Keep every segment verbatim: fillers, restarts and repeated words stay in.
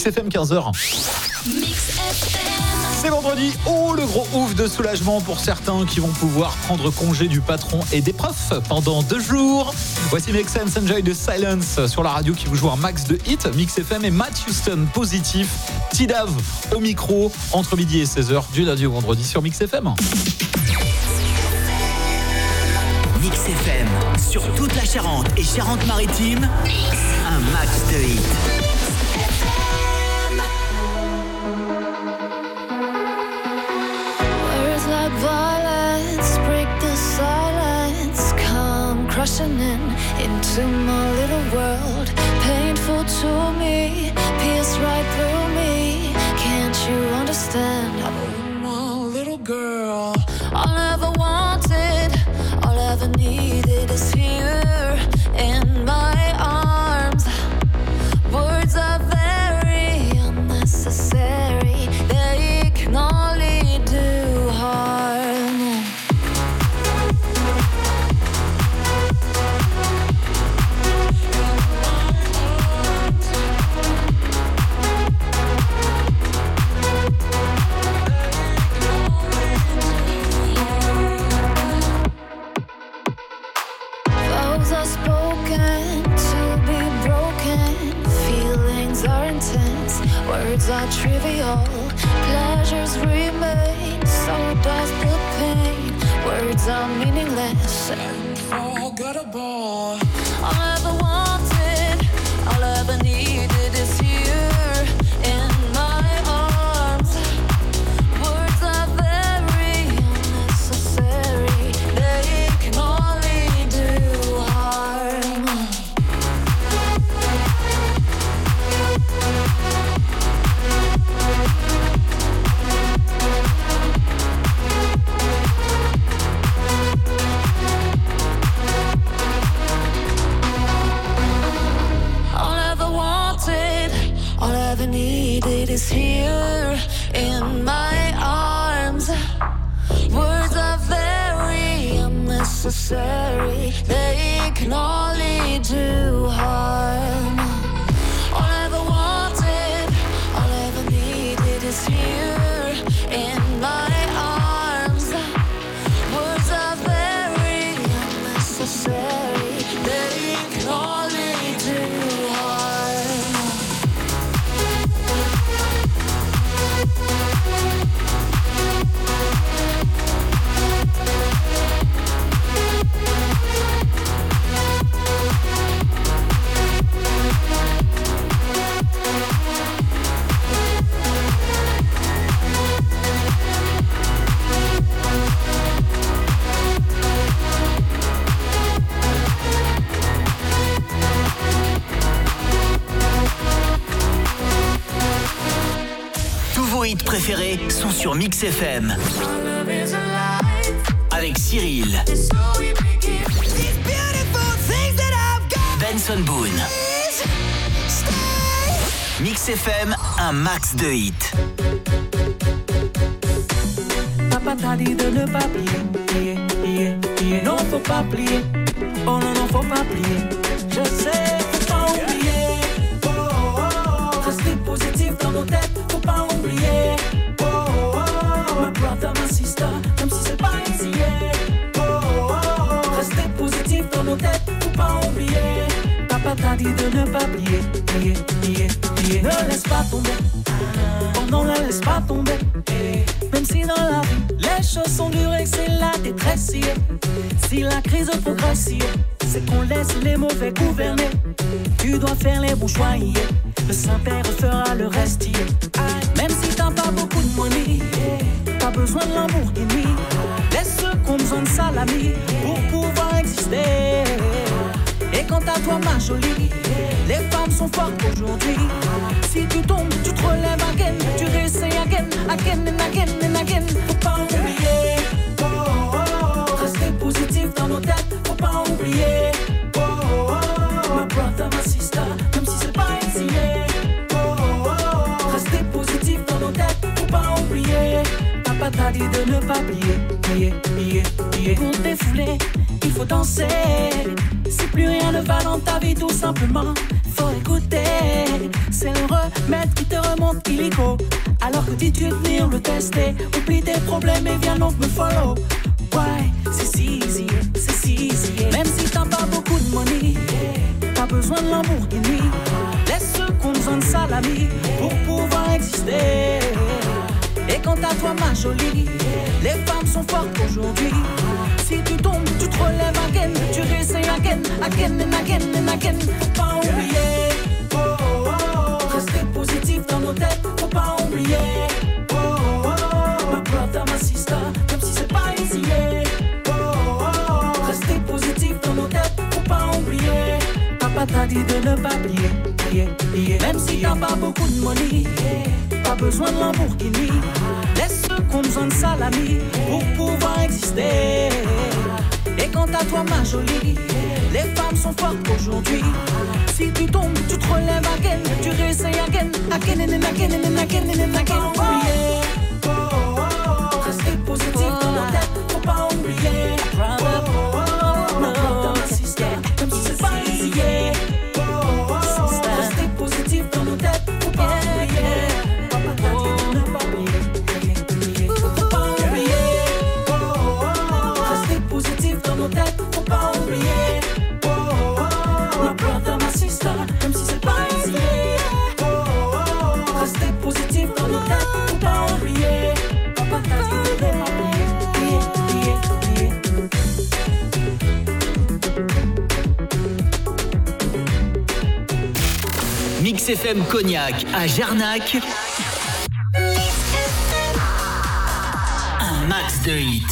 Mix F M quinze heures. Mix F M. C'est vendredi. Oh, le gros ouf de soulagement pour certains qui vont pouvoir prendre congé du patron et des profs pendant deux jours. Voici Make Sense Enjoy de Silence sur la radio qui vous joue un max de hits. Mix F M et Matt Houston positif. T-Dav au micro entre midi et seize heures du lundi au vendredi sur Mix F M. Mix F M, sur toute la Charente et Charente-Maritime, un max de hits. Words like violence break the silence, come crushing in into my little world. Painful to me, pierce right through me. Can't you understand? I'm a little girl. All I ever wanted, all I ever needed is here in my arms. Words are very unnecessary, they can only do harm. Vows are spoken to be broken. Feelings are intense, words are trivial. Pleasures remain, so does the pain. Words are meaningless and forgettable. All I ever wanted, all I ever needed is here in my arms. Words are very unnecessary, they can only do harm. All I ever wanted, all I ever needed is here in my arms. Words are very unnecessary, they can only do harm. All I ever wanted, all I ever needed is here in my arms. Words are very unnecessary, they can only do harm. Tous vos hits préférés sont sur Mix F M. Avec Cyril, Benson Boone. Mix F M, un max de hits. Papa t'a dit de ne pas plier, plier, plier. Non, faut pas plier. Oh non, non, faut pas plier. Je sais, faut pas oublier. Oh, oh, oh. Rester positif dans nos têtes, faut pas oublier. Oh, oh, oh. My brother, my sister, comme si c'est pas ici. Oh, oh, oh. Rester positif dans nos têtes, faut pas oublier. Papa t'a dit de ne pas plier, plier, plier, plier. Ne laisse pas tomber. Oh non, ne laisse pas tomber. Même si dans la vie, les choses sont dures et que c'est la détresse. Si la crise progresse, c'est qu'on laisse les mauvais gouverner. Tu dois faire les bons choix, le Saint-Père fera le reste. Même si t'as pas beaucoup de money, t'as besoin de Lamborghini. Laisse ceux qui ont besoin de salami pour pouvoir exister. Et quant à toi ma jolie, les femmes sont fortes aujourd'hui. Si tu tombes, tu te relèves again. Tu réessayes again, again and again and again. Faut pas oublier, oh, oh, oh. Rester positif dans nos têtes, faut pas oublier, oh, oh, oh. My brother, my sister, même si c'est pas ici, oh, oh, oh. Rester positif dans nos têtes, faut pas oublier. Papa t'a dit de ne pas plier, plier, plier, plier. Pour te défouler, il faut danser. Si plus rien ne va dans ta vie, tout simplement, faut écouter. C'est le remède qui te compte illico. Alors que dis-tu venir le tester? Oublie tes problèmes et viens donc me follow. Ouais, c'est si easy, c'est si easy. Même si t'as pas beaucoup de money, t'as besoin de Lamborghini. Laisse ceux qu'on besoin de salami pour pouvoir exister. Et quant à toi ma jolie, les femmes sont fortes aujourd'hui. Si tu tombes, tu te relèves again. Tu réessayes again, again and again and again. Faut pas oublier, oh, oh, oh. Rester positif dans nos têtes, faut pas oublier, oh, oh, oh. Ma brother, ma sister, même si c'est pas easy, oh, oh, oh. Rester positif dans nos têtes, faut pas oublier. Papa t'a dit de ne pas plier, plier, plier. Même si t'as pas beaucoup de money, pas besoin de Lamborghini. Laisse ceux qu'on besoin de salami pour pouvoir exister. Et quant à toi ma jolie, les femmes sont fortes aujourd'hui. Si tu tombes, tu te relèves again. Tu réessayes again, again and again and again and again. Faut pas oublier, oh, oh, oh. Rester positif dans nos têtes, faut pas oublier, oh, oh, oh. Ma brother, ma sister, même si c'est pas easy, oh, oh, oh. Rester positif dans nos têtes, faut pas oublier. Papa t'a dit de ne pas oublier, faut pas oublier, oh, oh, oh. Rester positif dans nos têtes, faut pas oublier, oh, oh, oh. Ma brother, ma sister, même si c'est pas easy, oh, oh, oh. Rester positif dans nos têtes, faut pas oublier. Papa t'a dit de ne pas oublier, oublier, oublier. Mix F M Cognac à Jarnac. Un max de hits.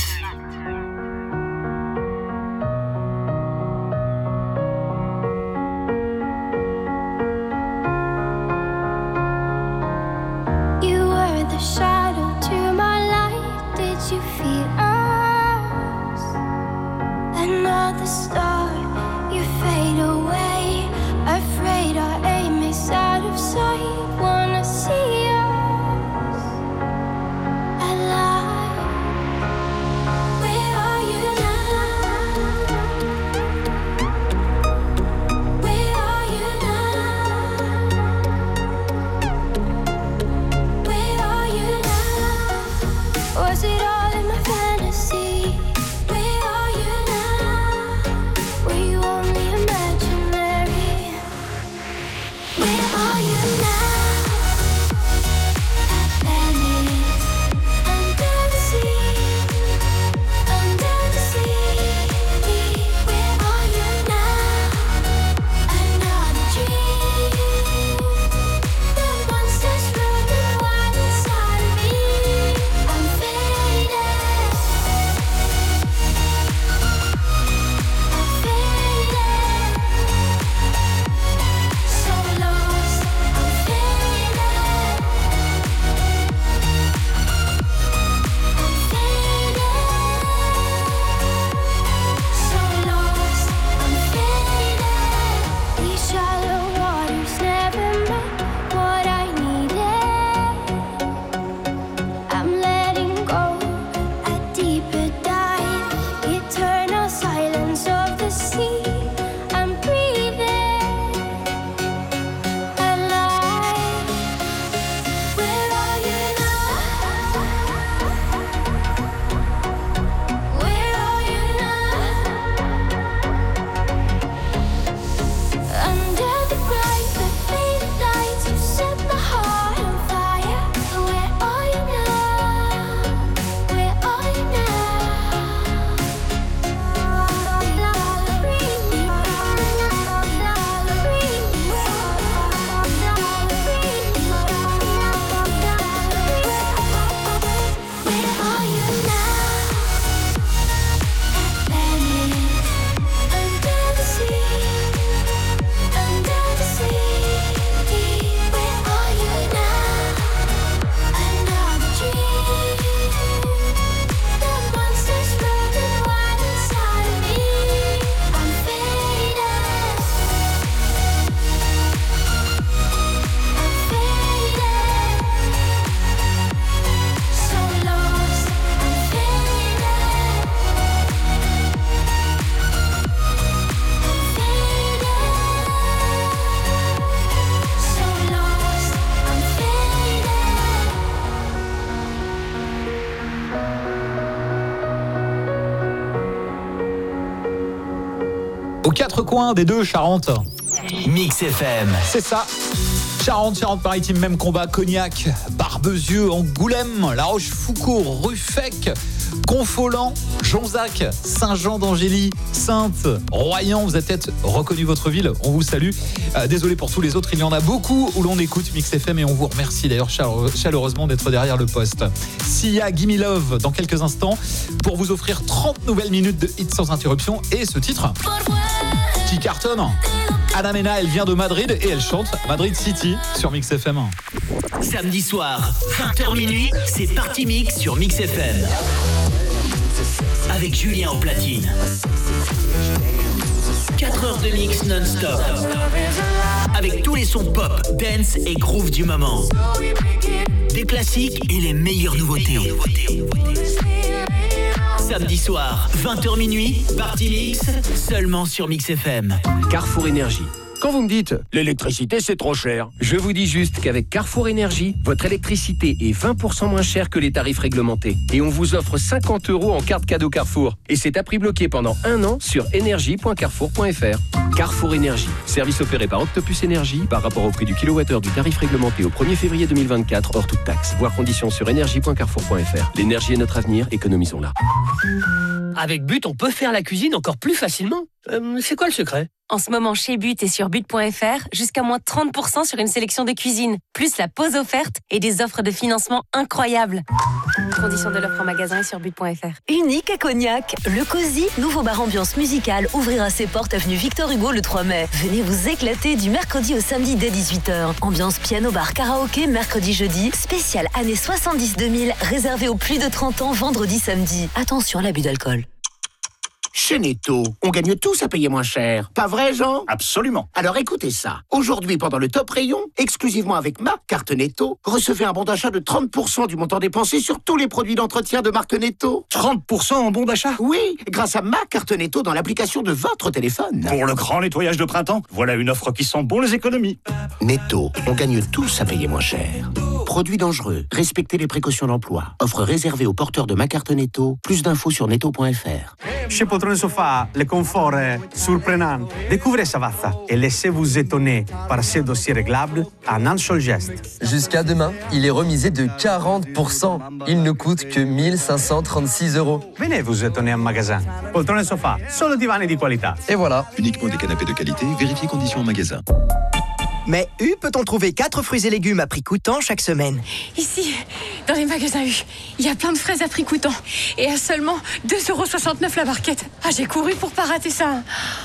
You were the shadow to my light. Did you feel us? Another star, you fade away. Afraid our aim is out of sight. Wanna see us alive. Where are you now? Where are you now? Where are you now? Was it all in my fantasy? Where are you now? Were you only imaginary? Where are you now? Atlantis, under the sea, under the sea. Where are you now? Another dream. The monsters running wild inside of me. I'm faded. I'm faded. So lost. I'm faded. aux quatre coins des deux Charentes. Mix F M. C'est ça. Charente, Charente-Maritime, même combat. Cognac, Barbezieux, Angoulême, La Rochefoucauld, Ruffec, Confolens, Jonzac, Saint-Jean d'Angély, Saintes, Royan. Vous avez peut-être reconnu votre ville, on vous salue. Euh, désolé pour tous les autres, il y en a beaucoup où l'on écoute Mix F M et on vous remercie d'ailleurs chaleure- chaleureusement d'être derrière le poste. Sia, Gimme Love dans quelques instants pour vous offrir trente nouvelles minutes de hits sans interruption et ce titre qui cartonne. Ana Mena, elle vient de Madrid et elle chante Madrid City sur Mix F M. Samedi soir, vingt heures minuit, c'est Party Mix sur Mix F M. Avec Julien au platine. quatre heures de mix non-stop. Avec tous les sons pop, dance et groove du moment. Des classiques et les meilleures nouveautés. Samedi soir, vingt heures minuit, Party Mix, seulement sur Mix F M. Carrefour Énergie. Quand vous me dites « l'électricité c'est trop cher », je vous dis juste qu'avec Carrefour Énergie, votre électricité est vingt pour cent moins chère que les tarifs réglementés. Et on vous offre cinquante euros en carte cadeau Carrefour. Et c'est à prix bloqué pendant un an sur énergie point carrefour point f r. Carrefour Énergie. Service opéré par Octopus Énergie par rapport au prix du kilowattheure du tarif réglementé au premier février deux mille vingt-quatre hors toute taxe. Voir conditions sur énergie point carrefour point f r. L'énergie est notre avenir, économisons-la. Avec But, on peut faire la cuisine encore plus facilement. Euh, c'est quoi le secret ? En ce moment, chez But et sur but point f r, jusqu'à moins trente pour cent sur une sélection de cuisine, plus la pause offerte et des offres de financement incroyables. Conditions de l'offre en magasin et sur but point f r. Unique à Cognac, le Cosy, nouveau bar ambiance musicale, ouvrira ses portes avenue Victor Hugo le trois mai. Venez vous éclater du mercredi au samedi dès dix-huit heures. Ambiance piano bar karaoké mercredi jeudi, spécial années soixante-dix deux mille, réservé aux plus de trente ans vendredi samedi. Attention à l'abus d'alcool. Chez Netto, on gagne tous à payer moins cher. Pas vrai, Jean ? Absolument. Alors écoutez ça. Aujourd'hui, pendant le top rayon, exclusivement avec ma carte Netto, recevez un bon d'achat de trente pour cent du montant dépensé sur tous les produits d'entretien de marque Netto. trente pour cent en bon d'achat ? Oui, grâce à ma carte Netto dans l'application de votre téléphone. Pour le grand nettoyage de printemps, voilà une offre qui sent bon les économies. Netto, on gagne tous à payer moins cher. Produits dangereux, respectez les précautions d'emploi. Offre réservée aux porteurs de ma carte Netto. Plus d'infos sur netto point f r. Chez Poltrone Sofa, le confort est surprenant. Découvrez Savazza et laissez-vous étonner par ses dossiers réglables en un seul geste. Jusqu'à demain, il est remisé de quarante pour cent. Il ne coûte que mille cinq cent trente-six euros. Venez vous étonner en magasin. Poltrone Sofa, solo divani di qualità. Et voilà. Uniquement des canapés de qualité, vérifiez conditions en magasin. Mais U peut-on trouver quatre fruits et légumes à prix coûtant chaque semaine. Ici, dans les magasins U, il y a plein de fraises à prix coûtant. Et à seulement deux euros soixante-neuf la barquette. Ah, j'ai couru pour pas rater ça.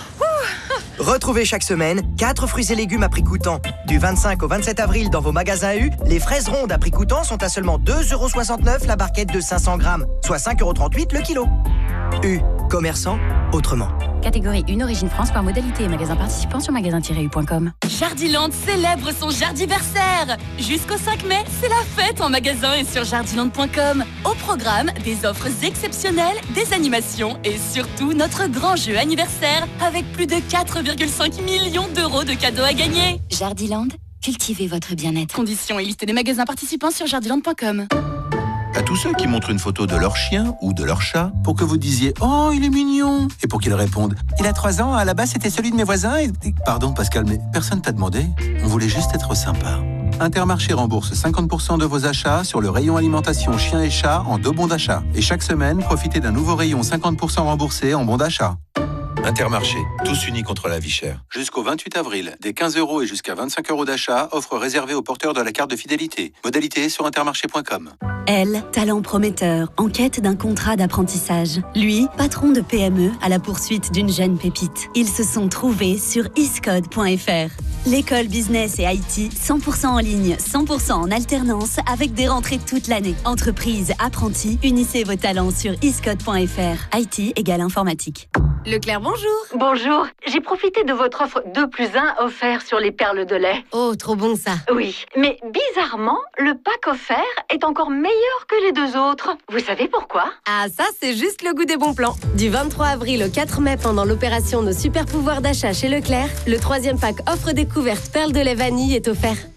Ouh. Retrouvez chaque semaine quatre fruits et légumes à prix coûtant. Du vingt-cinq au vingt-sept avril dans vos magasins U, les fraises rondes à prix coûtant sont à seulement deux euros soixante-neuf la barquette de cinq cents grammes, soit cinq euros trente-huit le kilo. U, commerçant autrement. Catégorie un Origine France par modalité et magasin participant sur magasin tiret u point com. Jardiland célèbre son jardiversaire. Jusqu'au cinq mai, c'est la fête en magasin et sur jardiland point com. Au programme, des offres exceptionnelles, des animations et surtout notre grand jeu anniversaire avec plus de quatre virgule cinq millions d'euros de cadeaux à gagner. Jardiland, cultivez votre bien-être. Conditions et liste des magasins participants sur jardiland point com. À tous ceux qui montrent une photo de leur chien ou de leur chat pour que vous disiez « Oh, il est mignon !» et pour qu'ils répondent « Il a trois ans, à la base c'était celui de mes voisins et... » Pardon Pascal, mais personne t'a demandé. On voulait juste être sympa. Intermarché rembourse cinquante pour cent de vos achats sur le rayon alimentation chien et chat en deux bons d'achat. Et chaque semaine, profitez d'un nouveau rayon cinquante pour cent remboursé en bons d'achat. Intermarché, tous unis contre la vie chère. Jusqu'au vingt-huit avril, des quinze euros et jusqu'à vingt-cinq euros d'achat, offre réservée aux porteurs de la carte de fidélité. Modalité sur intermarché point com. Elle, talent prometteur, en quête d'un contrat d'apprentissage. Lui, patron de P M E à la poursuite d'une jeune pépite. Ils se sont trouvés sur iscode point f r. L'école business et I T, cent pour cent en ligne, cent pour cent en alternance, avec des rentrées toute l'année. Entreprise, apprentis, unissez vos talents sur iscode point f r. I T égale informatique. Leclerc, bonjour. Bonjour. J'ai profité de votre offre deux plus un offert sur les perles de lait. Oh, trop bon ça. Oui, mais bizarrement, le pack offert est encore meilleur que les deux autres. Vous savez pourquoi ? Ah, ça, c'est juste le goût des bons plans. Du vingt-trois avril au quatre mai, pendant l'opération Nos super pouvoirs d'achat chez Leclerc, le troisième pack offre découverte perles de lait vanille est offert.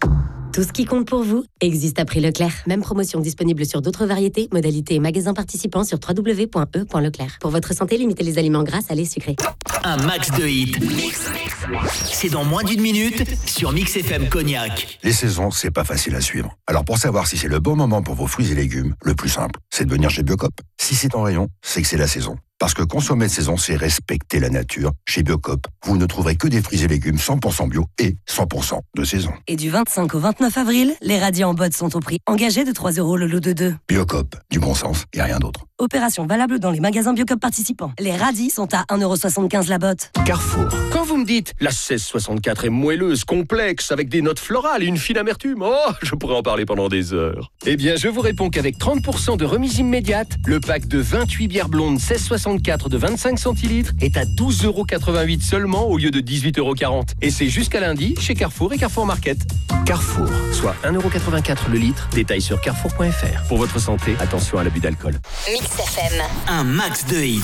Tout ce qui compte pour vous existe à prix Leclerc. Même promotion disponible sur d'autres variétés, modalités et magasins participants sur w w w point e point leclerc. Pour votre santé, limitez les aliments gras, salés, sucrés. Un max de hits. C'est dans moins d'une minute sur Mix F M Cognac. Les saisons, c'est pas facile à suivre. Alors pour savoir si c'est le bon moment pour vos fruits et légumes, le plus simple, c'est de venir chez Biocop. Si c'est en rayon, c'est que c'est la saison. Parce que consommer de saison, c'est respecter la nature. Chez Biocop, vous ne trouverez que des fruits et légumes cent pour cent bio et cent pour cent de saison. Et du vingt-cinq au vingt-neuf avril, les radis en botte sont au prix engagé de trois euros le lot de deux. Biocop, du bon sens et rien d'autre. Opération valable dans les magasins Biocop participants. Les radis sont à un euro soixante-quinze la botte. Carrefour. Quand vous me dites la seize soixante-quatre est moelleuse, complexe, avec des notes florales et une fine amertume, oh, je pourrais en parler pendant des heures. Eh bien, je vous réponds qu'avec trente pour cent de remise immédiate, le pack de vingt-huit bières blondes seize soixante-quatre de vingt-cinq centilitres est à douze euros quatre-vingt-huit seulement au lieu de dix-huit euros quarante. Et c'est jusqu'à lundi chez Carrefour et Carrefour Market. Carrefour, soit un euro quatre-vingt-quatre le litre. Détail sur carrefour point f r. Pour votre santé, attention à l'abus d'alcool. Mix F M. Un max de hits.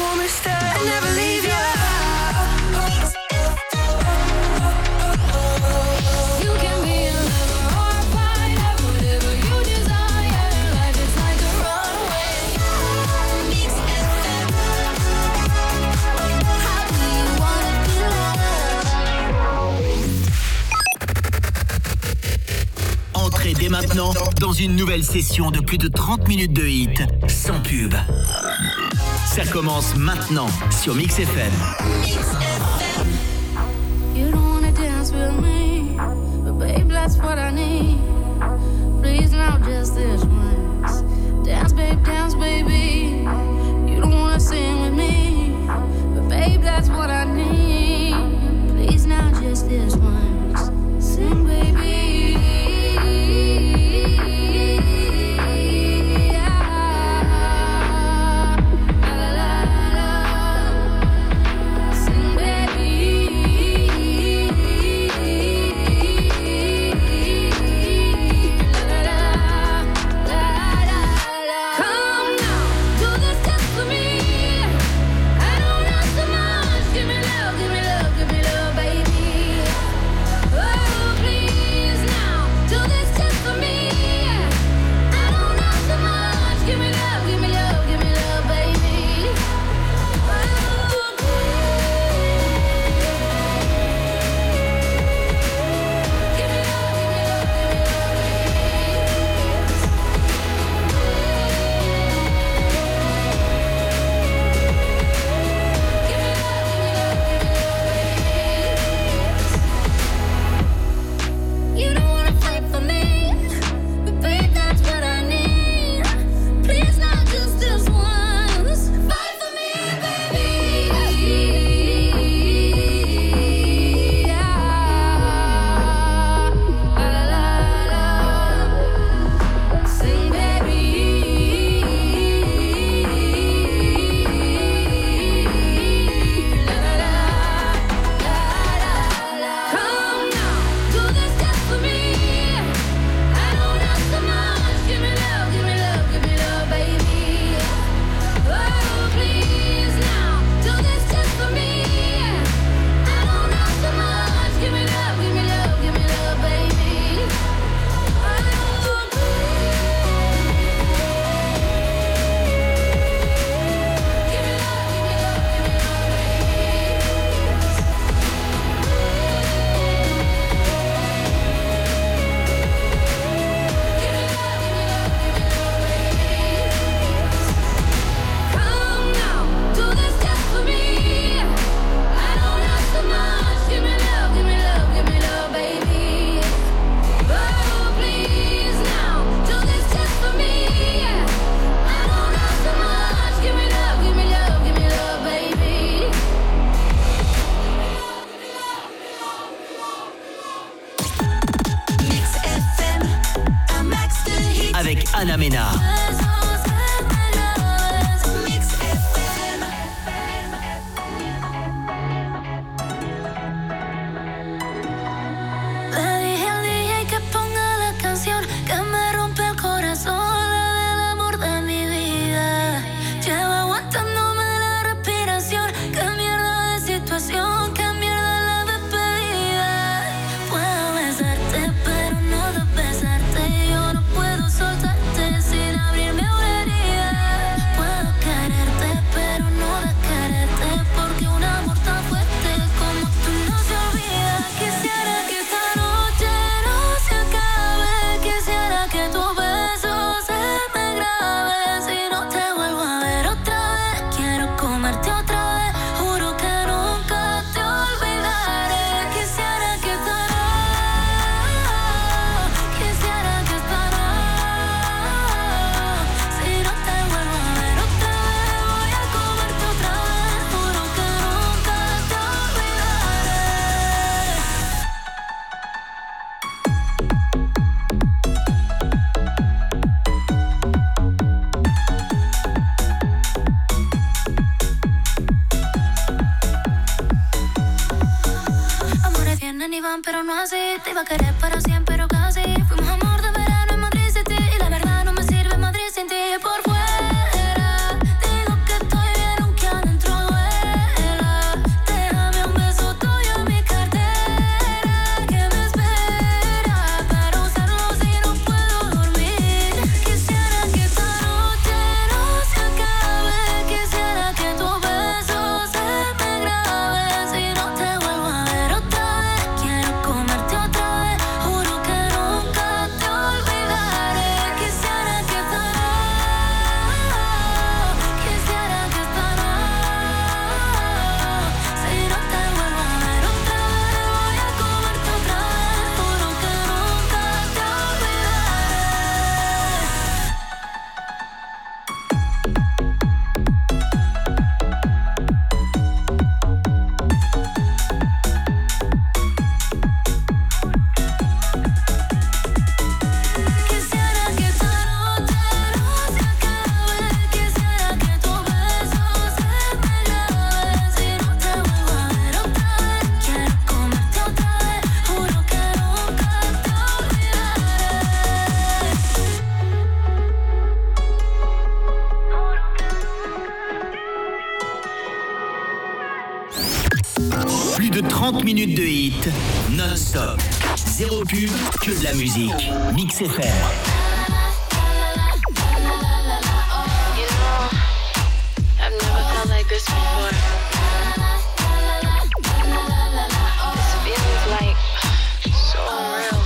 Entrez dès maintenant dans une nouvelle session de plus de trente minutes de hits sans pub. Ça commence maintenant sur Mix F M. You don't wanna dance with me, but babe, that's what I need. Please now just this once. Dance, babe, dance, baby. You don't wanna sing with me, but babe, that's what I need. Please now just this once. Sing, baby. Anna Mena. Puedo besarte, pero no plan, pero no así. Te iba a querer para siempre, pero casi. Fuimos amor de verano en Madrid City. Y la verdad no me sirve Madrid sin ti. Por fuera, digo que estoy bien aunque adentro duela. Déjame un beso tuyo en mi cartera que me espera para usarlo si no puedo dormir. Quisiera que esta noche no se acabe. Quisiera que tu beso se me grabe. Si no te vuelvo a ver otra vez, quiero comerte otra vez. Juro que nunca te olvidaré. Quisiera que esta Quisiera que esta si no te vuelvo a ver otra vez, voy a comerte otra vez. Juro que nunca te Quisiera que esta noche no se acabe. Quisiera que tu beso se me grabe. Si no te vuelvo a ver otra vez, quiero comerte otra vez. Juro que nunca te olvidaré. Plus de trente minutes de hit, non-stop. Zéro pub, que de la musique. Mix F M. You know, I've never felt like this before. This feeling's like so real.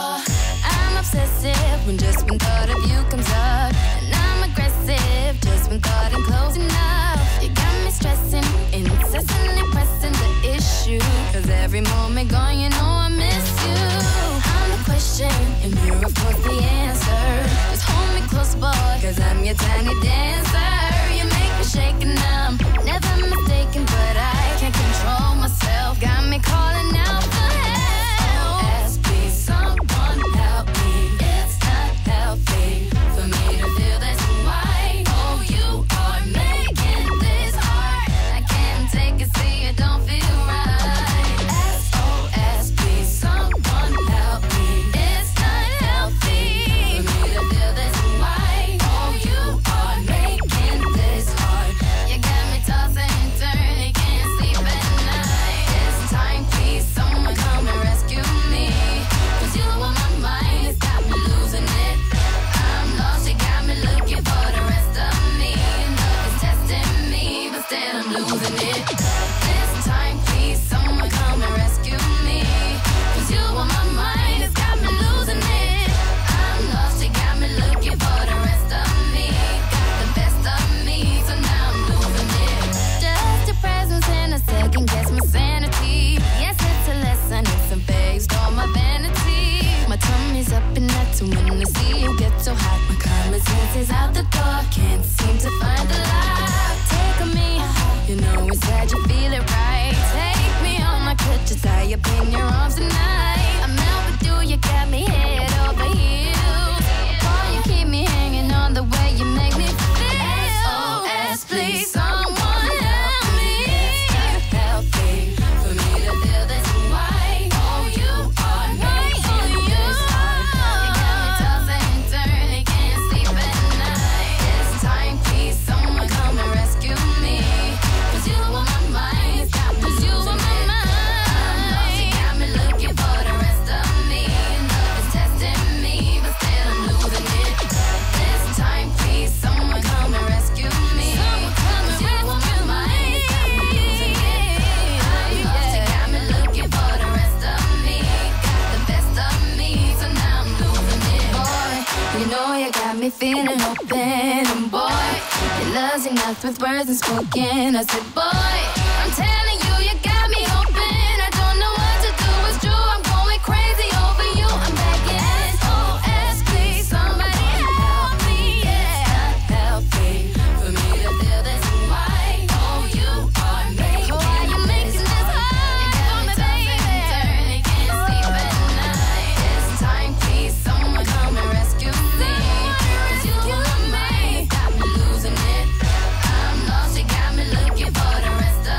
I'm obsessive when just one thought of you comes up, and I'm aggressive just when thought I'm close enough. You got me stressing, incessantly pressing the issue. Cause every moment gone, you know I miss you. I'm the question, and you're of course the answer. Just hold me close, boy, cause I'm your tiny dancer. You make me shake and I'm never mistaken, but I can't control myself. Got me calling out for help. S O S, please, someone help me. It's not healthy for me to feel this way. Oh, you are making this hard. I can't take it, see it don't feel right. S O S, please, someone help me. It's not healthy for me to feel this way. Oh, you are making this hard. You got me tossing and turning, can't sleep at night. This time, please, someone come and rescue me. Cause you on my mind, it's got me losing it. I'm lost, you got me looking for the rest of me. Love is testing me, but still I'm losing it. This time, please, someone come and rescue me. Cause you on my mind, it's got me losing it. I'm lost, you got me looking for the rest of me. Got the best of me, so now I'm losing it. Just your presence and a second guess my sanity. Yes, it's a lesson, it's a phase for my vanity. My tummy's up and that's when I see you get so hot. My common sense is out the door, can't seem to find the light. Take on me, you know inside you feel it right. Take me on, I could just tie up in your arms tonight. I'm out with you, you got me head over heels. Boy, you keep me hanging on the way you make me feel. S O S, please, someone help me. It's not healthy for me to feel this way. Oh, you are making this hard. You got me tossing and turning, can't sleep at night. This time, please, someone come and rescue me. Cause you on my mind, it's got me you on my mind. I'm lost, you got me looking for the rest of me. Love is testing me, but still I'm losing it. This time, please, someone come and rescue me. Cause you on my mind, it's got me losing it. I'm lost, you got me looking for the rest of me. Got the best of me, so now I'm losing it. Boy, you know you got me feeling open. And boy, your love's enough with words unspoken. I said, boy, I'm telling you, you got me open. I don't know what to do, it's true, I'm going crazy over you. I'm begging, S O S, please, somebody help me. Yeah, it's not healthy for me to feel this way. Oh, you are making oh, why you making this hard? You got me tossing and turning, can't sleep at night. This time, please, someone come and rescue me. Cause you on my mind, got me losing it. I'm lost, you got me looking for the rest of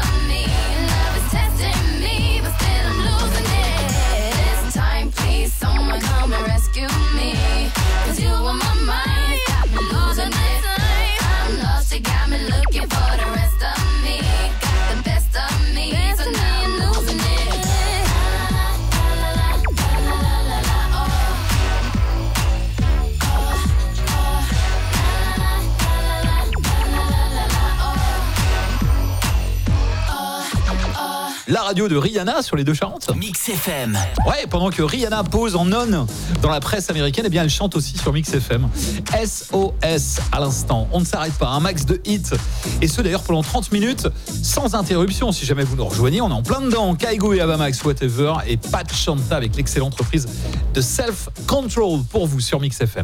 radio de Rihanna sur les deux Charentes. Mix F M. Ouais, pendant que Rihanna pose en on dans la presse américaine, eh bien elle chante aussi sur Mix F M. S O S à l'instant. On ne s'arrête pas, un max de hits. Et ce d'ailleurs pendant trente minutes, sans interruption. Si jamais vous nous rejoignez, on est en plein dedans. Kaigo et Avamax, Whatever, et Pat Chanta avec l'excellente reprise de Self Control pour vous sur Mix F M.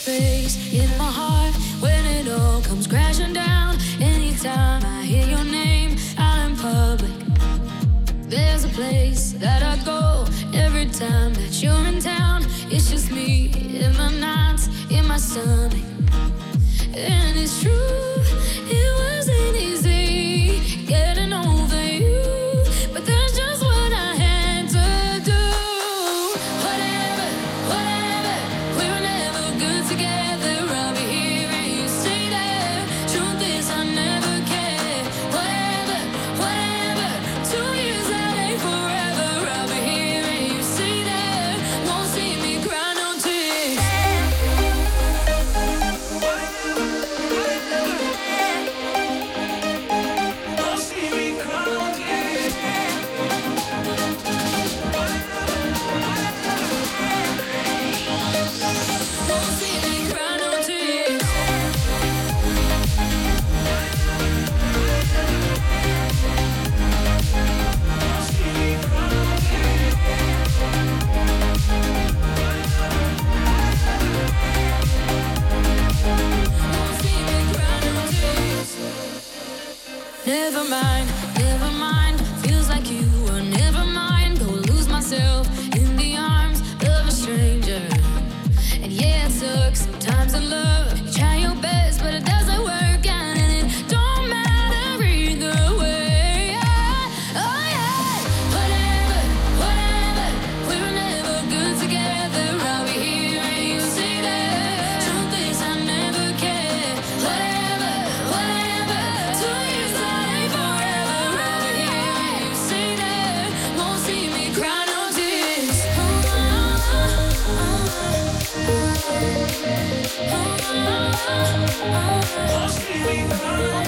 There's a place that I go every time that you're in town. It's just me in my nights, in my stomach. And it's true, it wasn't easy getting over you, but that's just what I had to do. Whatever, whatever, we were never good together. I'll be here and you stay there. Truth is I never cared. Whatever, whatever, two years that ain't forever. I'll be here and you stay there. Won't see me cry no tears. Never mind, never mind. Feels like you were never mind. Go lose myself in the arms of a stranger. And yeah, it sucks sometimes in love. You try your best, but it doesn't work out, and it don't matter either way. Oh yeah, whatever, whatever. We were never good together. I'll be here and you stay there. Truth is I never cared. Whatever, whatever. Two years that ain't forever. I'll be here and you stay there. Won't see me cry no tears. Won't see me cry.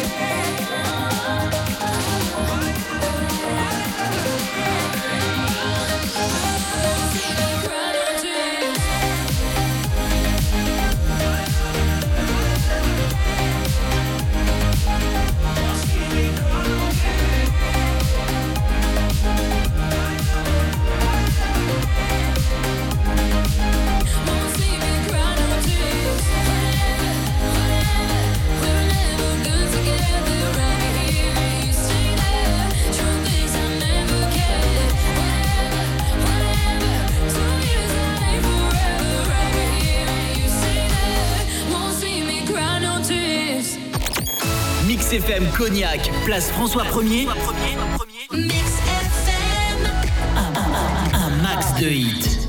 Mix F M Cognac, place François premier. Mix F M. Un max de hits.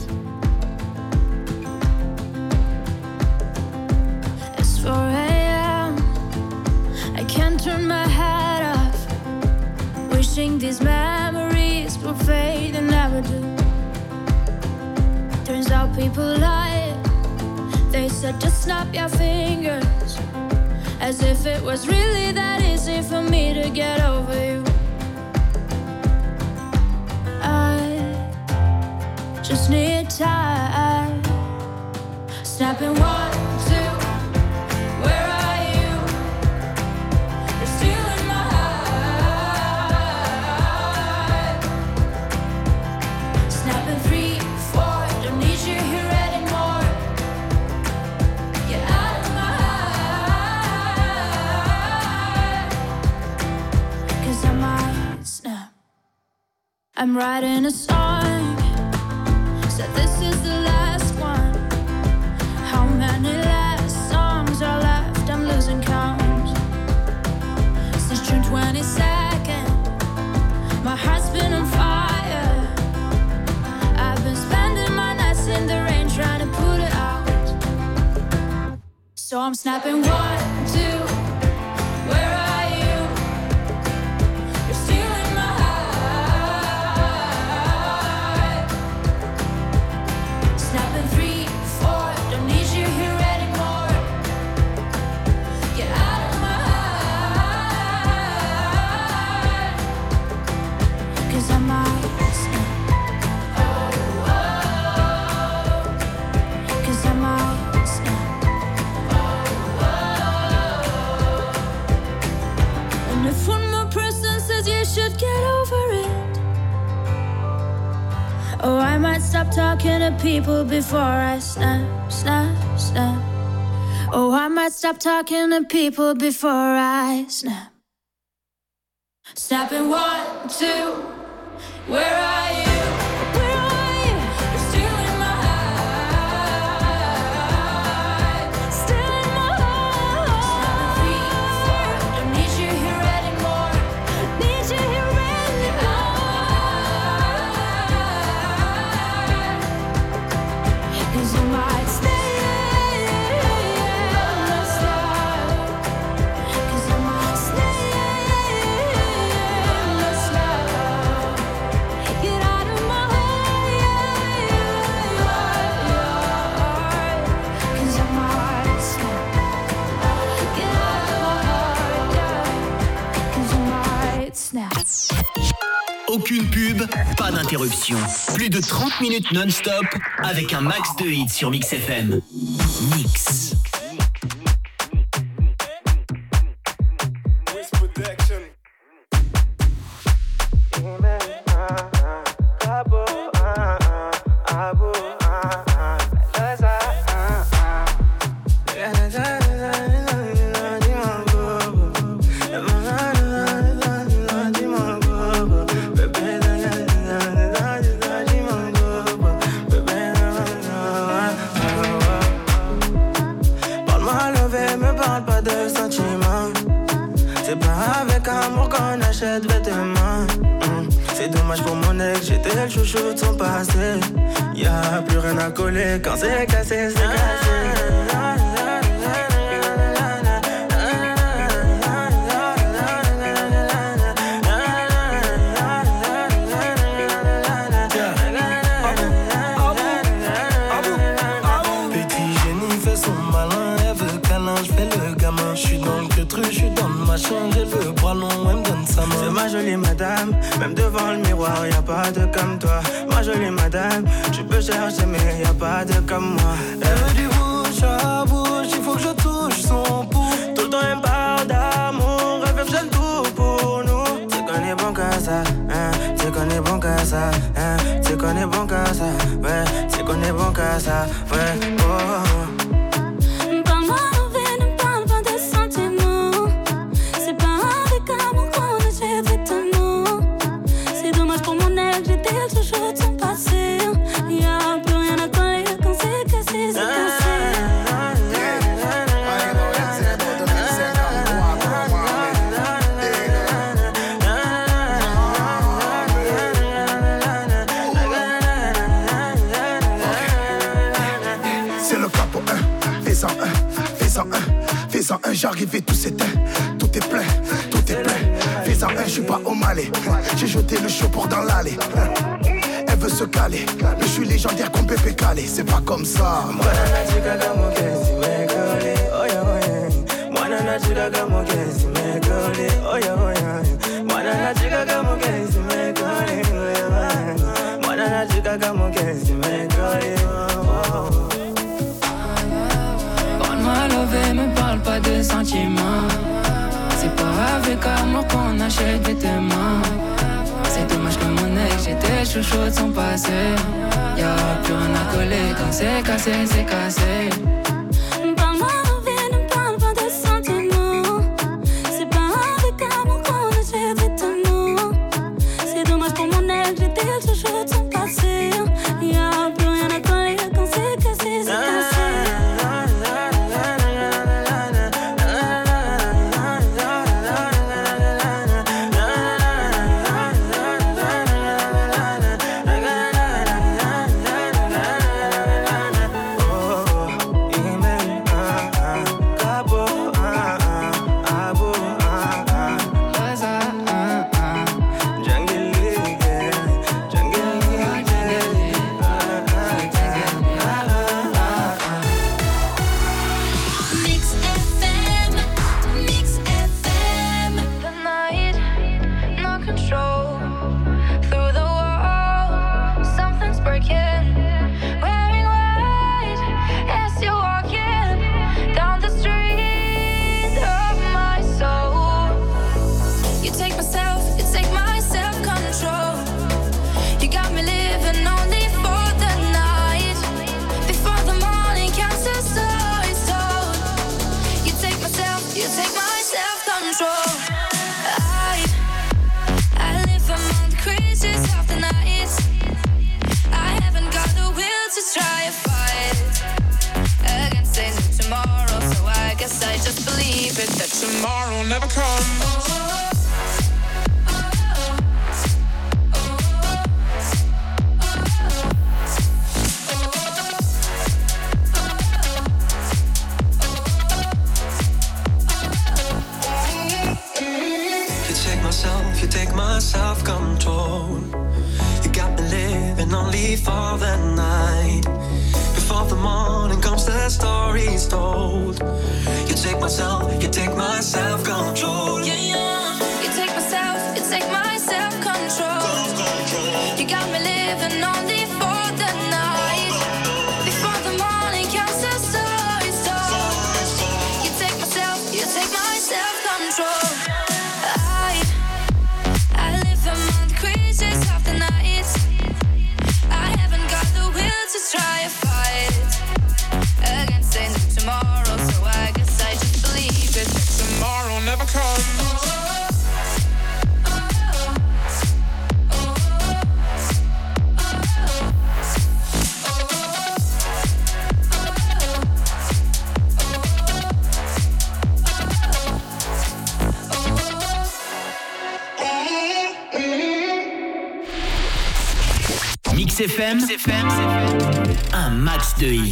It's four a.m. I can't turn my head off. Wishing these memories will fade and never do. Turns out people lie. They said just snap your fingers. As if it was really that easy for me to get over you. I just need time. Snapping one, two. Where are you? You're still in my heart. Snapping three, four. Don't need you here anymore. Get out of my I'm writing a song, said this is the last one. How many last songs are left? I'm losing count. Since June twenty-second, my heart's been on fire. I've been spending my nights in the rain trying to put it out. So I'm snapping one, two. Where are you? You're still in my heart. Snapping three, four. Don't need you here anymore. Get out of my heart. talking to people before I snap, snap, snap. Oh, I might stop talking to people before I snap. Snapping one, two, where are you? Where are you? You're still in my heart. Still in my heart. Three, four, don't need you here anymore. Need you here anymore. 'Cause you might stay. Aucune pub, pas d'interruption. Plus de trente minutes non-stop avec un max de hits sur Mix F M. Mix. C'est dommage pour mon ex, j'étais le chouchou de son passé. Y'a plus rien à coller, quand c'est cassé, c'est cassé. Petit génie fait son malin, elle veut câlin, j'fais le gamin. J'suis dans le truc, j'suis dans le machin, j'ai le bras long, elle me donne sa main. C'est ma jolie madame, même devant le miroir, y'a pas de comme toi. Ma jolie madame, tu peux chercher mais y'a pas de comme moi. Elle veut du bouche à bouche, il faut que je touche son pouls. Tout le temps elle me parle d'amour, elle fait le tout pour nous. Tu connais bon qu'à ça, hein, tu connais bon qu'à ça, hein, tu connais bon qu'à ça, ouais, tu connais bon qu'à ça, ouais, oh. Fais-en un, j'arrive et tout s'éteint. Tout est plein, tout est plein. Fais-en un, j'suis pas au Malais. J'ai jeté le show pour dans l'allée. Elle veut se caler, mais je suis légendaire comme Pépé Calé. C'est pas comme ça. Parle-moi lové, me parle pas de sentiments. C'est pas avec amour qu'on achète des vêtements. C'est dommage que mon ex, j'étais chouchou de son passé. Y'a plus rien à coller, quand c'est cassé, c'est cassé. Parle-moi lové, ne parle pas de sentiments. C'est pas avec amour qu'on achète des vêtements. C'est dommage pour mon ex, j'étais chouchou de son passé. Y'a plus rien à coller, quand c'est cassé, c'est cassé. believe it that tomorrow never comes. You take my self-control. You got me living only for the night. Before the morning comes, the story's told. You take myself, you take my self-control. Yeah, yeah. You take myself, you take my self-control. You got me living only for the night. Before the morning comes, the story's told. You take myself, you take my self-control. Try to fight against a new tomorrow, so I guess I just believe it that tomorrow never comes. Mix F M, un max de hits.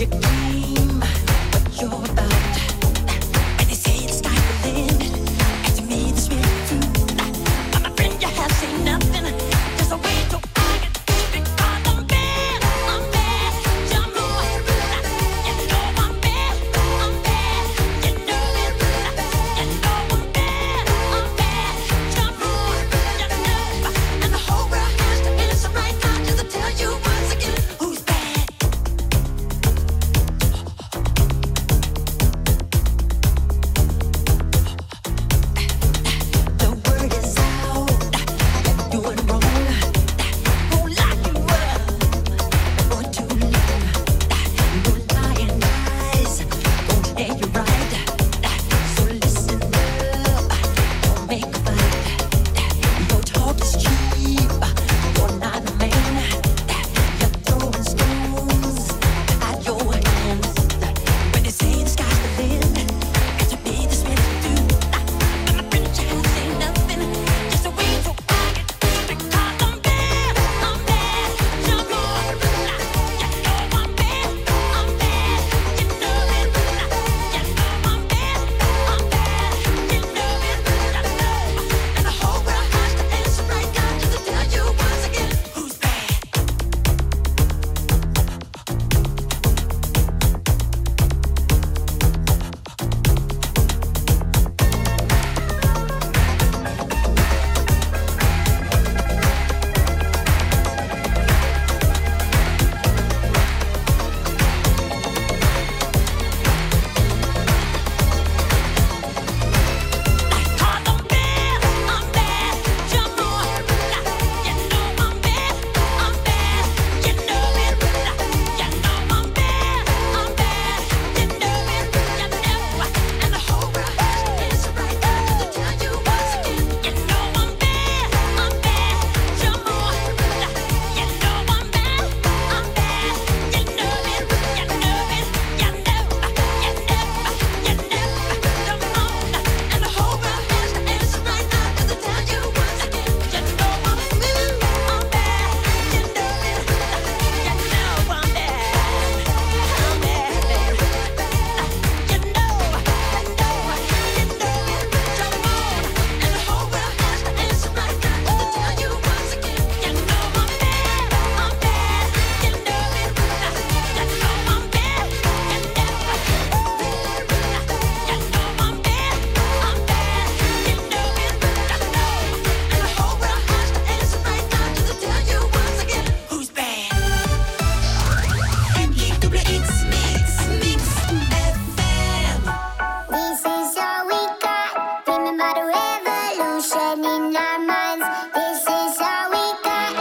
You're about, and they say it's time to live. about a revolution in our minds. This is all we got.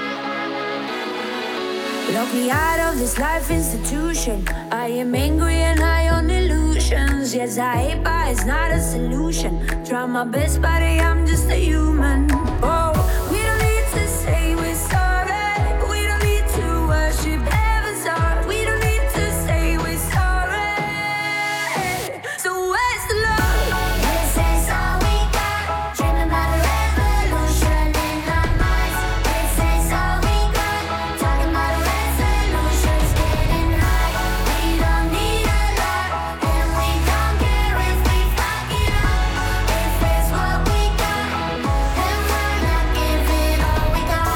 Lock me out of this life institution. I am angry and high on illusions. Yes, I hate, but it's not a solution. Try my best, but I'm just a human. Oh, we don't need to say we're sorry. We don't need to worship heaven's heart. We don't need to say we're sorry. So where's the love? This is all we got. Dreaming about a revolution in our minds. This is all we got. Talking about a resolutions, getting high. We don't need a lot, and we don't care if we fuck it up. If it's what we got, then why not give it all we got?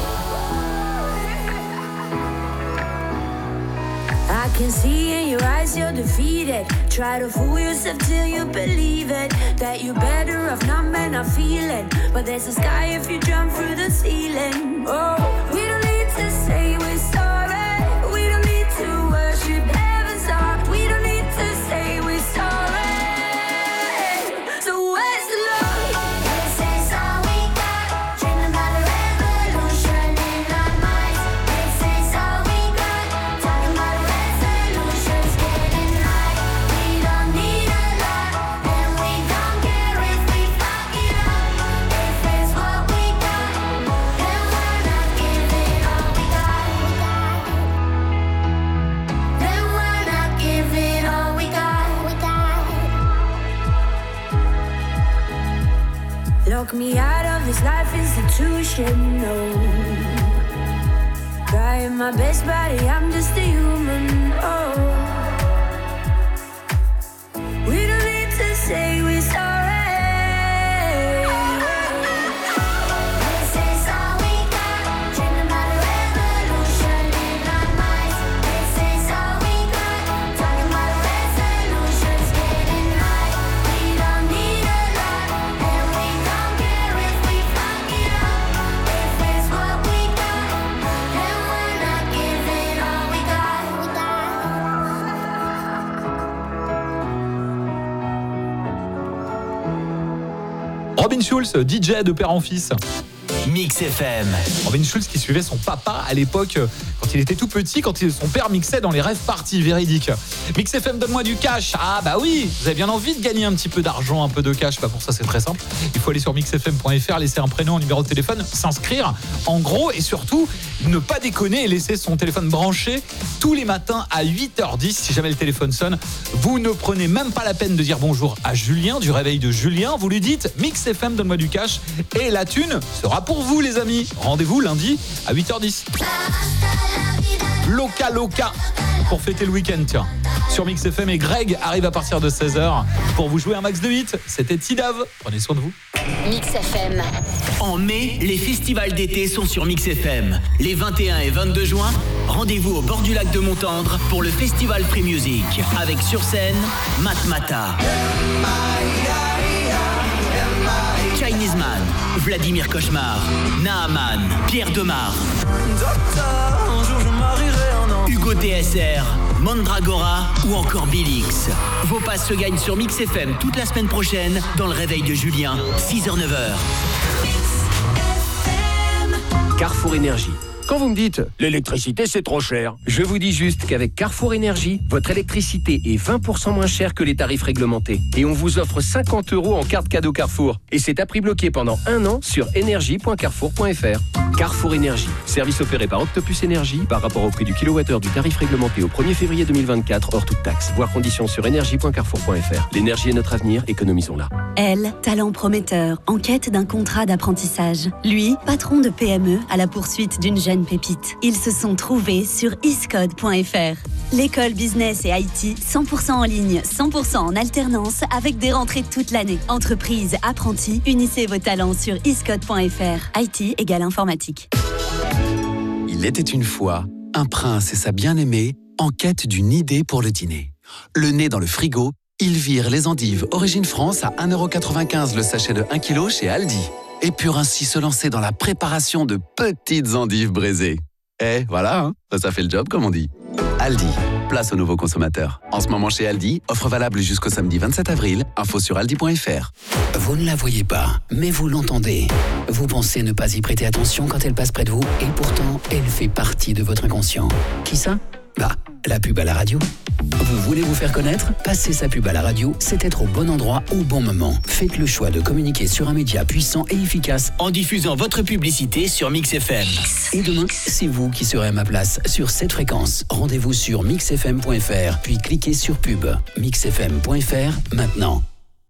I can see in your eyes you're defeated. Try to fool yourself till you believe it. That you're better off not man, not feeling. But there's a sky if you jump through the ceiling. Oh, we don't need to say we're sorry. We don't need to worship heaven's heart. We don't need to say we're sorry. So where's the love? This is all we got. Dreaming about a revolution in our minds. This is all we got. Talking about a resolutions, getting high. We don't need a lot, and we don't care if we fuck it up. If it's what we got, then why not give it all we got? Then why not give it all we got? We got. Lock me out of this life institution, no. Trying my best, buddy, I'm just a human, oh. We don't need to say we're sorry. This is all we got. Dreaming about a revolution in our minds. This is all we got. Talking about a resolutions, getting high. We don't need a lot, and we don't care if we fuck it up. If it's what we got, then why not give it all we got? We got. Robin Schulz, D J de père en fils. Mix F M. Robin Schulz qui suivait son papa à l'époque quand il était tout petit, quand il, son père mixait dans les rêves parties, véridique. Mix F M, donne-moi du cash. Ah bah oui, vous avez bien envie de gagner un petit peu d'argent, un peu de cash. Bah pour ça c'est très simple. Il faut aller sur mix f m point f r, laisser un prénom, un numéro de téléphone, s'inscrire en gros et surtout ne pas déconner et laisser son téléphone branché tous les matins à huit heures dix. Si jamais le téléphone sonne, vous ne prenez même pas la peine de dire bonjour à Julien, du réveil de Julien. Vous lui dites Mix F M, donne-moi du cash et la thune sera pour vous les amis. Rendez-vous lundi à huit heures dix. Loca Loca pour fêter le week-end, tiens. Sur Mix F M et Greg arrive à partir de seize heures pour vous jouer un max de hits. C'était Tidav. Prenez soin de vous. Mix F M. En mai, les festivals d'été sont sur Mix F M. Les vingt et un et vingt-deux juin, rendez-vous au bord du lac de Montendre pour le festival Free Music. Avec sur scène, Matmata, Chinese Man, Vladimir Cauchemar, Naaman, Pierre Demar, Hugo T S R, Mandragora ou encore Bilix. Vos passes se gagnent sur Mix F M toute la semaine prochaine dans le réveil de Julien, six heures neuf heures. Carrefour Énergie. Quand vous me dites « l'électricité c'est trop cher », je vous dis juste qu'avec Carrefour Énergie, votre électricité est vingt pour cent moins chère que les tarifs réglementés. Et on vous offre cinquante euros en carte cadeau Carrefour. Et c'est à prix bloqué pendant un an sur énergie point carrefour point f r. Carrefour Énergie, service opéré par Octopus Énergie par rapport au prix du kilowattheure du tarif réglementé au premier février deux mille vingt-quatre hors toute taxe. Voir conditions sur énergie point carrefour point f r. L'énergie est notre avenir, économisons-la. Elle, talent prometteur, en quête d'un contrat d'apprentissage. Lui, patron de P M E à la poursuite d'une jeune pépite. Ils se sont trouvés sur iscode point f r. L'école business et I T cent pour cent en ligne, cent pour cent en alternance avec des rentrées toute l'année. Entreprise, apprentis, unissez vos talents sur iscode point f r. I T égale informatique. Il était une fois un prince et sa bien-aimée en quête d'une idée pour le dîner. Le nez dans le frigo, ils virent les endives Origine France à un euro quatre-vingt-quinze le sachet de un kilo chez Aldi. Et purent ainsi se lancer dans la préparation de petites endives braisées. Eh, voilà, hein, ça fait le job comme on dit. Aldi, place aux nouveaux consommateurs. En ce moment chez Aldi, offre valable jusqu'au samedi vingt-sept avril, info sur aldi point f r. Vous ne la voyez pas, mais vous l'entendez. Vous pensez ne pas y prêter attention quand elle passe près de vous, et pourtant, elle fait partie de votre inconscient. Qui ça ? Bah, la pub à la radio. Vous voulez vous faire connaître ? Passer sa pub à la radio, c'est être au bon endroit au bon moment. Faites le choix de communiquer sur un média puissant et efficace En diffusant votre publicité sur Mix F M. Et demain, c'est vous qui serez à ma place sur cette fréquence. Rendez-vous sur mix f m point f r, puis cliquez sur pub. mix f m point f r, maintenant.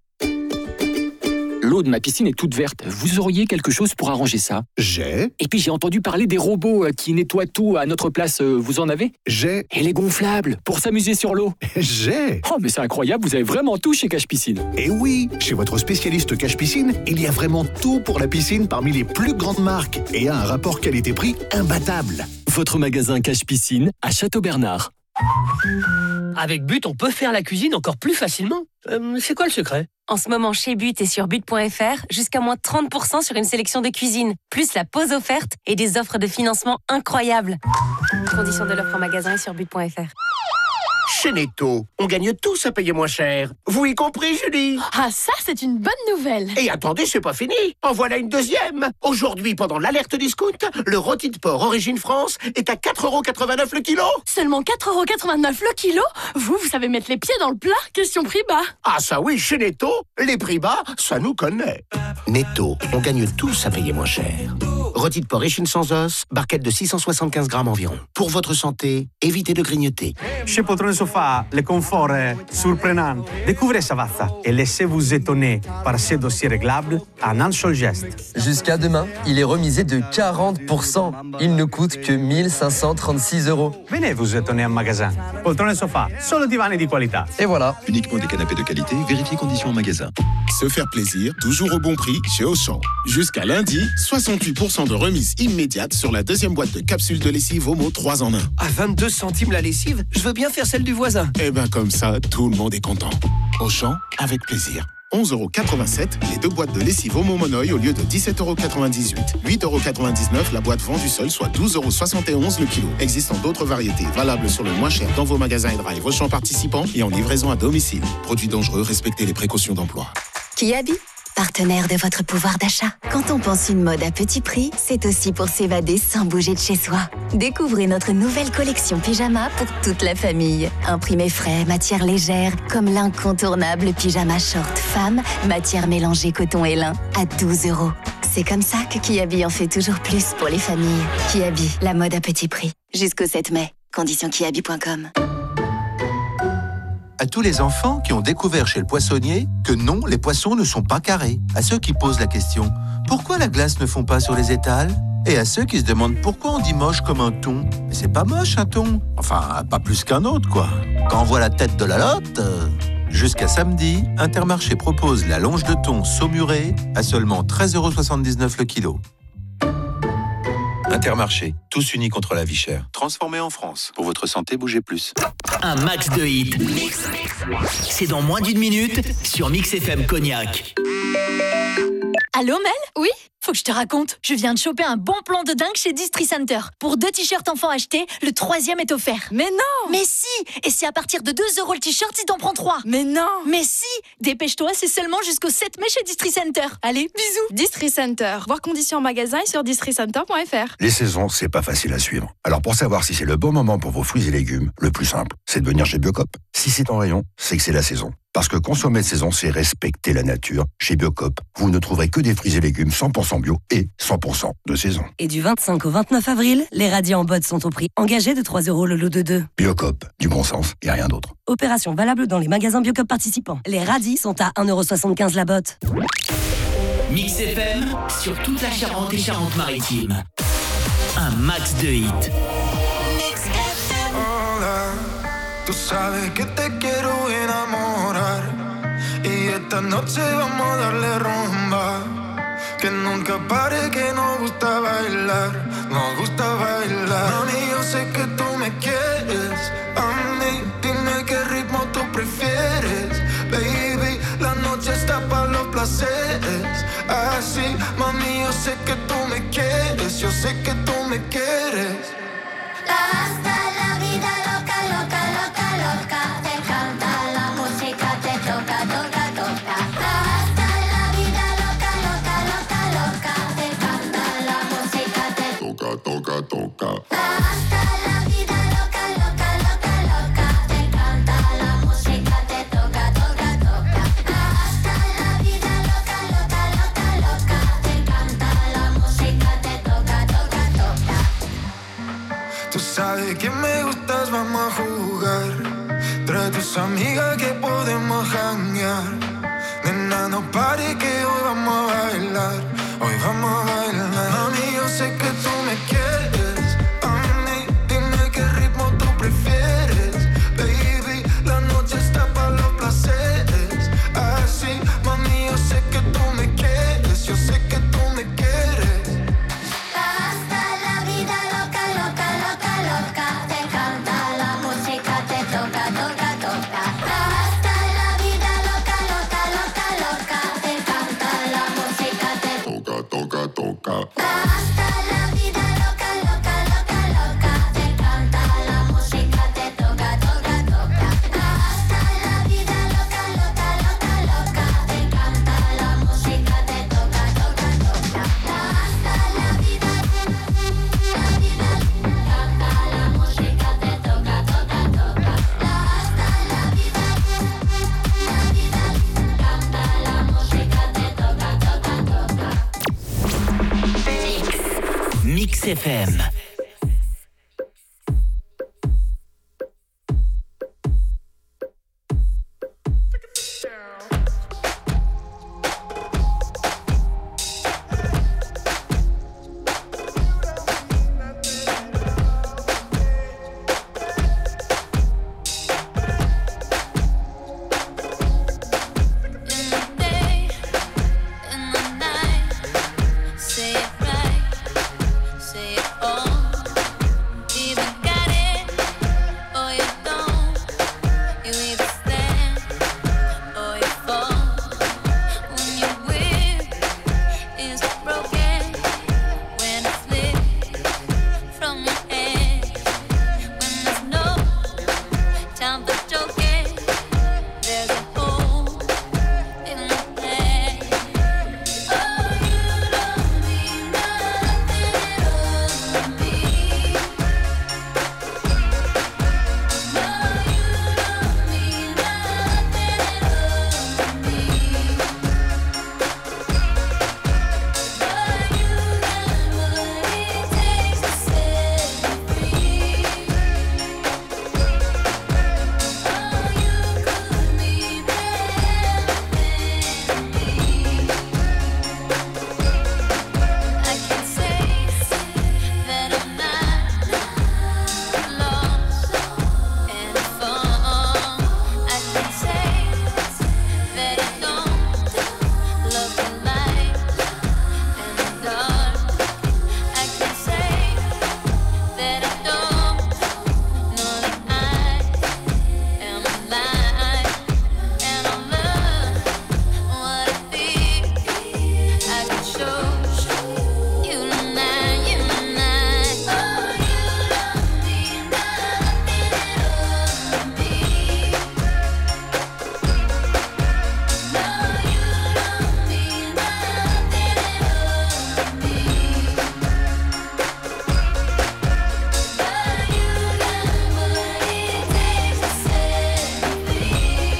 L'eau de ma piscine est toute verte. Vous auriez quelque chose pour arranger ça ? J'ai. Et puis j'ai entendu parler des robots euh, qui nettoient tout à notre place. Euh, Vous en avez ? J'ai. Et les gonflables pour s'amuser sur l'eau. J'ai. Oh mais c'est incroyable, vous avez vraiment tout chez Cache Piscine. Et oui, chez votre spécialiste Cache Piscine, il y a vraiment tout pour la piscine parmi les plus grandes marques et a un rapport qualité-prix imbattable. Votre magasin Cache Piscine à Château-Bernard. Avec But, on peut faire la cuisine encore plus facilement. Euh, c'est quoi le secret ? En ce moment, chez But et sur but point f r, jusqu'à moins trente pour cent sur une sélection de cuisine, plus la pause offerte et des offres de financement incroyables. Conditions de l'offre en magasin et sur but point f r. Chez Netto, on gagne tous à payer moins cher. Vous y compris, Julie ? Ah, ça, c'est une bonne nouvelle. Et attendez, c'est pas fini. En voilà une deuxième. Aujourd'hui, pendant l'alerte discount, le rôti de porc Origine France est à quatre euros quatre-vingt-neuf le kilo. Seulement quatre euros quatre-vingt-neuf le kilo ? Vous, vous savez mettre les pieds dans le plat. Question prix bas. Ah ça oui, chez Netto, les prix bas, ça nous connaît. Netto, on gagne tous à payer moins cher. Rôti de porc échine sans os, barquette de six cent soixante-quinze grammes environ. Pour votre santé, évitez de grignoter. Chez Poltrone Sofa, le confort est surprenant. Découvrez Savazza et laissez-vous étonner par ses dossiers réglables en un seul geste. Jusqu'à demain, il est remisé de quarante pour cent. Il ne coûte que mille cinq cent trente-six euros. Venez vous étonner en magasin. Poltrone Sofa, solo divani di qualità. Et voilà. Uniquement des canapés de qualité, vérifiez conditions en magasin. Se faire plaisir, toujours au bon prix chez Auchan. Jusqu'à lundi, soixante-huit pour cent de remise immédiate sur la deuxième boîte de capsules de lessive Omo trois en un. À vingt-deux centimes la lessive, je veux bien faire celle du voisin. Eh ben comme ça, tout le monde est content. Auchan, avec plaisir. onze euros quatre-vingt-sept, les deux boîtes de lessive Omo Monoï au lieu de dix-sept euros quatre-vingt-dix-huit. huit euros quatre-vingt-dix-neuf la boîte vendue seule, soit douze euros soixante et onze le kilo. Existant d'autres variétés valables sur le moins cher dans vos magasins et drive Auchan participants et en livraison à domicile. Produits dangereux, respectez les précautions d'emploi. Kiabi, partenaire de votre pouvoir d'achat. Quand on pense une mode à petit prix, c'est aussi pour s'évader sans bouger de chez soi. Découvrez notre nouvelle collection pyjama pour toute la famille. Imprimé frais, matière légère, comme l'incontournable pyjama short femme, matière mélangée coton et lin, à douze euros. C'est comme ça que Kiabi en fait toujours plus pour les familles. Kiabi, la mode à petit prix. Jusqu'au sept mai. Conditions kiabi point com. À tous les enfants qui ont découvert chez le poissonnier que non, les poissons ne sont pas carrés. À ceux qui posent la question « Pourquoi la glace ne fond pas sur les étals ?» Et à ceux qui se demandent pourquoi on dit moche comme un thon. Mais c'est pas moche un thon. Enfin, pas plus qu'un autre, quoi. Quand on voit la tête de la lotte... euh, Jusqu'à samedi, Intermarché propose la longe de thon saumurée à seulement treize euros soixante-dix-neuf le kilo. Intermarché, tous unis contre la vie chère. Transformé en France. Pour votre santé, bougez plus. Un max de hits. C'est dans moins d'une minute sur Mix F M Cognac. Allô Mel ? Oui ? Faut que je te raconte. Je viens de choper un bon plan de dingue chez Distri Center. Pour deux t-shirts enfants achetés, le troisième est offert. Mais non ! Mais si ! Et c'est à partir de deux euros le t-shirt si t'en prends trois. Mais non ! Mais si ! Dépêche-toi, c'est seulement jusqu'au sept mai chez Distri Center. Allez, bisous ! Distri Center. Voir conditions en magasin et sur distri center point f r. Les saisons, c'est pas facile à suivre. Alors pour savoir si c'est le bon moment pour vos fruits et légumes, le plus simple, c'est de venir chez Biocop. Si c'est en rayon, c'est que c'est la saison. Parce que consommer de saison, c'est respecter la nature. Chez Biocop, vous ne trouverez que des fruits et légumes cent pour cent bio et cent pour cent de saison. Et du vingt-cinq au vingt-neuf avril, les radis en botte sont au prix engagé de trois euros le lot de deux. Biocop, du bon sens et rien d'autre. Opération valable dans les magasins Biocop participants. Les radis sont à un euro soixante-quinze la botte. Mix F M sur toute la Charente et Charente-Maritime. Un max de hits. Tú sabes que te quiero enamorar y esta noche vamos a darle rumba. Que nunca pare, que nos gusta bailar, nos gusta bailar. Mami, yo sé que tú me quieres, a mí dime qué ritmo tú prefieres. Baby, la noche está para los placeres. Así, mami, yo sé que tú me quieres, yo sé que tú me quieres. Hasta la vida loca, loca, loca, loca. Te encanta la música, te toca, toca, toca. Hasta la vida Dale que me gustas, vamos a jugar. Trae tus amigas que podemos janguear. Nena, no pare que hoy vamos a bailar. Hoy vamos a bailar. Mami, yo sé que tú me quieres. Mami, dime qué ritmo tú prefieres. Baby, la noche está para los placeres. Así, mami, yo sé que tú me quieres. Yo sé que tú me quieres. Hasta la vida loca, loca, loca, loca. Te encanta la música, te toca, toca, toca. Hasta la vida loca, loca, loca, loca. Te encanta la música, te toca, toca, toca. Hasta la vida loca, loca, loca, loca. Te encanta la música, te toca, toca, toca. Hasta la vida loca, loca, loca, loca. Te encanta la música, te toca, toca, toca. Hasta la vida, la vida, canta la música, te toca, toca, toca. Hasta la vida, la vida, canta la música, te toca, toca, toca. Mix F M. Say it right, say it all. Either got it or you don't. You either stand or you fall. When your whip is broken, when it slips from your hand, when there's no time for joking, there's a hole in the plan. Oh, you don't mean nothing at all to me. No, you don't mean nothing at all to me. But you got what it takes to set me free. Oh, you could mean everything to me. I can say that I'm not lost and found. I can say that I don't love the light and the dark. I can say that I don't know that I am alive and I love what I feel. I can show you tonight, you tonight. Oh, you don't mean nothing at all to me. No, you don't mean nothing at all to me. But you got what it takes to set me free.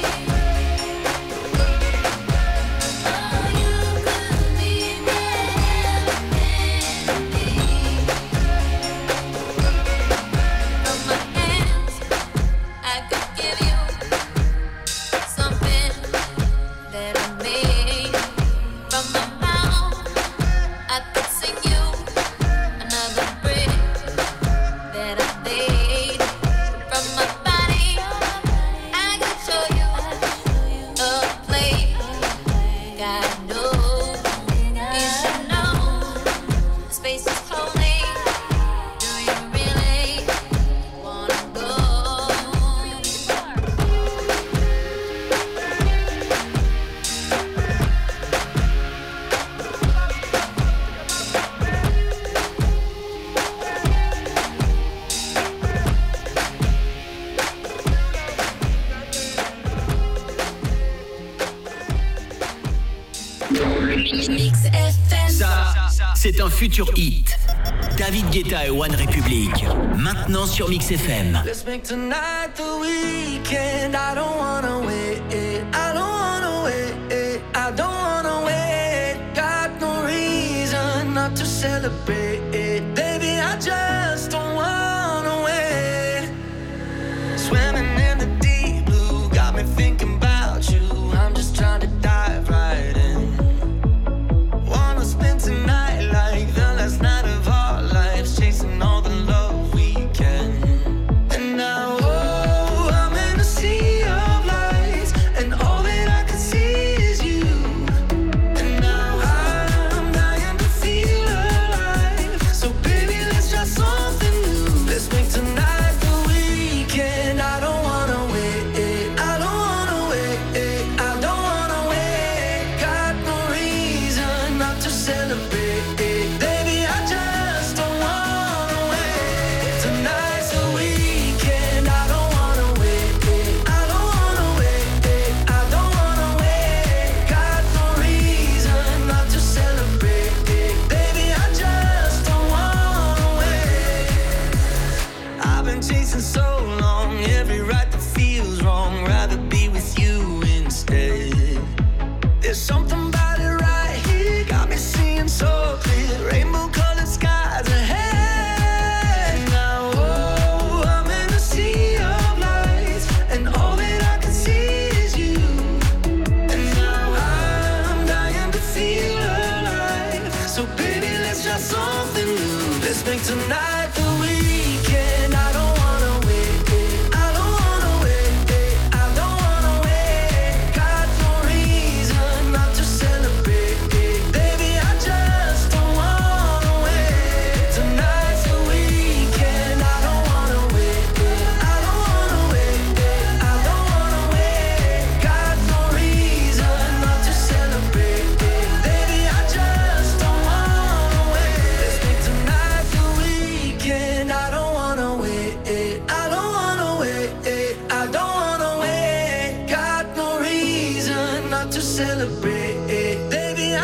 Oh, you could mean everything to me. From my hands, I could give you something that I made. From my mouth, I could sing you another breath that I made. From my body, I could show you a place. God knows, you should know, space is holy. Do you really wanna go? Mix F M. Ça, c'est un futur hit. David Guetta et One Republic. Maintenant sur Mix F M. Let's make tonight the weekend. I don't wanna wait. I don't wanna wait. I don't wanna wait. Got no reason not to celebrate. Baby, I just don't wanna wait. tonight.